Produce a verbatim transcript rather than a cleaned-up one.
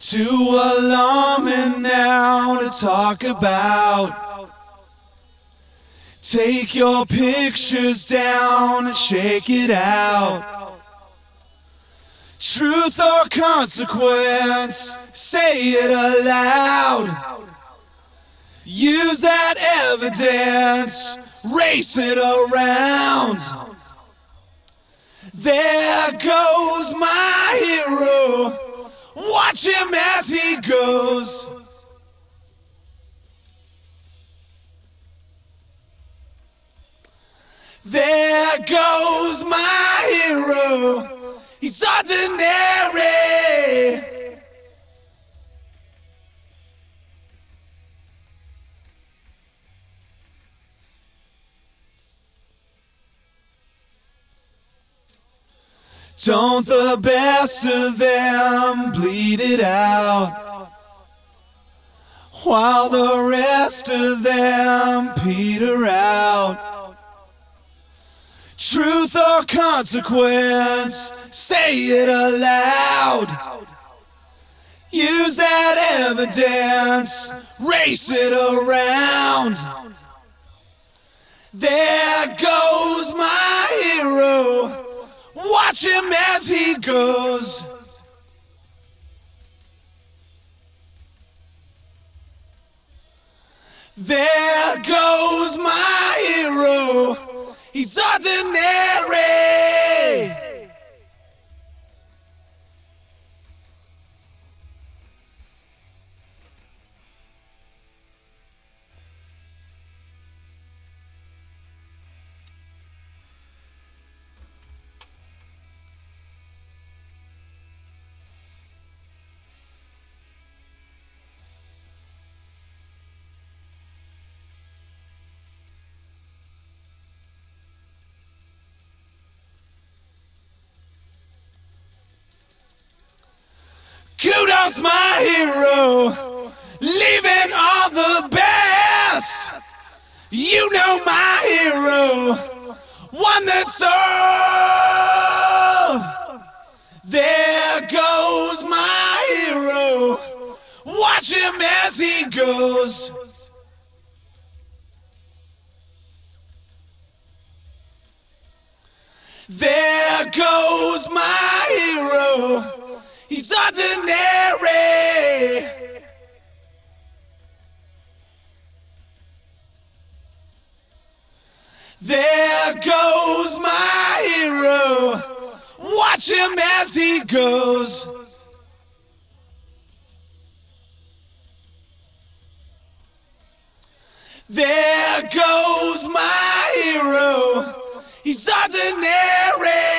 Too alarming now to talk about. Take your pictures down and shake it out. Truth or consequence, say it aloud. Use that evidence, race it around. There goes my hero, watch him as he goes. There goes my hero, he's ordinary. Don't the best of them bleed it out, while the rest of them peter out. Truth or consequence, say it aloud. Use that evidence, race it around. There goes my hero, watch him as he goes. There goes my hero, he's ordinary. Kudos, my hero, leaving all the best. You know my hero, one that's all. There goes my hero, watch him as he goes. There goes my hero, he's ordinary. There goes my hero, watch him as he goes. There goes my hero, he's ordinary.